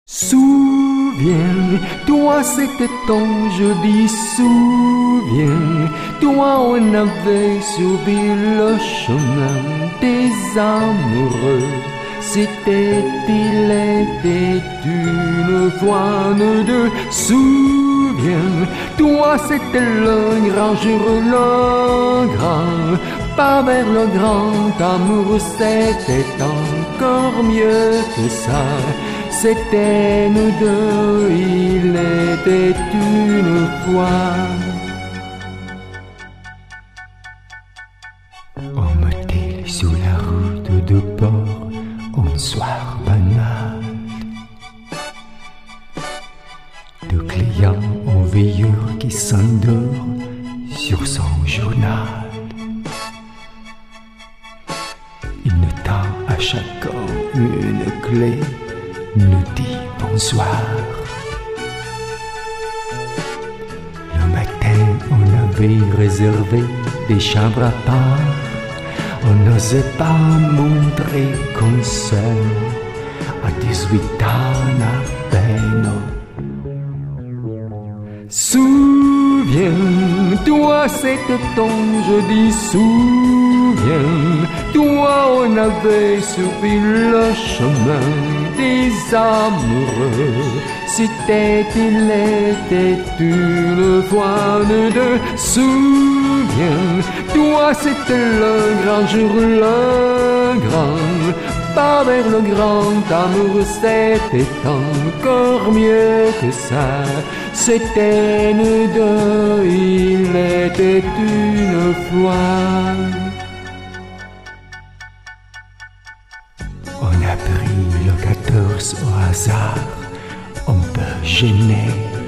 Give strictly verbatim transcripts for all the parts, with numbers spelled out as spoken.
Souviens-toi, c'était ton jeudi. Souviens-toi, on avait suivi le chemin des amoureux. C'était, il était une fois, nous deux. Souviens-toi, c'était le grand jour, le grand pas vers le grand amour. C'était encore mieux que ça. C'était nous deux, il était une fois. On motel sur la route de port, un soir banal. Deux clients en veilleur qui s'endort sur son journal. Il nous tend à chacun une clé, nous dit bonsoir. Le matin, on avait réservé des chambres à part. On n'osait pas montrer qu'on s'aime à dix-huit ans à peine. Souviens-toi, c'était ton jeudi. Souviens-toi, on avait suivi le chemin des amoureux. C'était, il était une fois, nous deux. Souviens-toi, c'était le grand jour, le grand pas vers le grand amour. C'était encore mieux que ça. C'était nous deux, il était une fois. On a pris le quatorze au hasard, un peu gêné.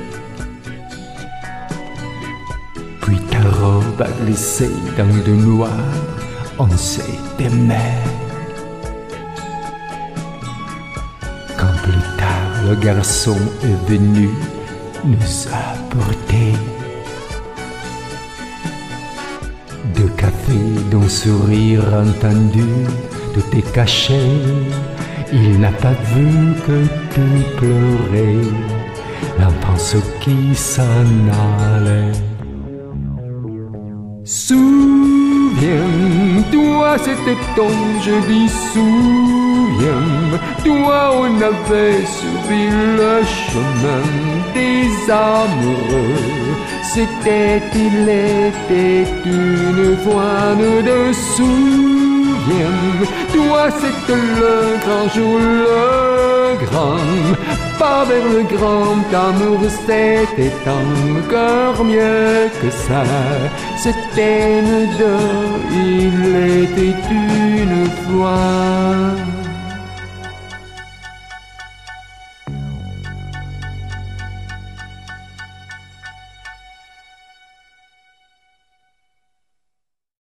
Puis ta robe a glissé dans le noir, on s'est aimé. Quand plus tard le garçon est venu nous apporter deux cafés d'un sourire entendu, tout est caché. Il n'a pas vu que tu pleurais, l'enfance qui s'en allait. Souviens-toi, c'était ton jeudi. Souviens-toi, on avait suivi le chemin des amoureux. C'était, il était une fois, nous deux. Souviens-toi, c'était le grand jour, le grand pas vers le grand amour. C'était encore mieux que ça. C'était nous deux, il était une fois.